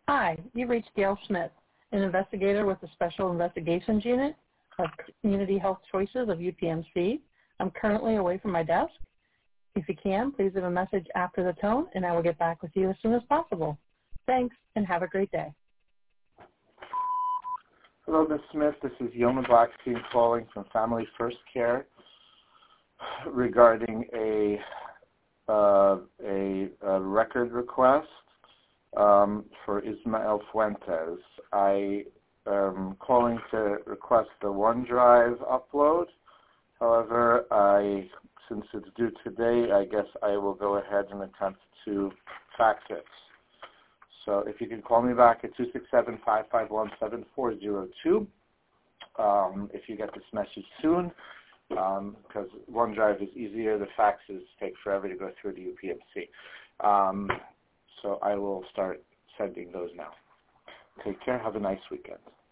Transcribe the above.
Hi, you've reached Gail Smith, an investigator with the Special Investigations Unit of Community Health Choices of UPMC. I'm currently away from my desk. If you can, please leave a message after the tone, and I will get back with you as soon as possible. Thanks, and have a great day. Hello, Ms. Smith. This is Yoma Blackstein calling from Family First Care regarding a record request for Ismael Fuentes. I am calling to request the OneDrive upload. However, since it's due today, I guess I will go ahead and attempt to fax it. So if you can call me back at 267-551-7402 if you get this message soon, because OneDrive is easier. The faxes take forever to go through the UPMC. So I will start sending those now. Take care. Have a nice weekend.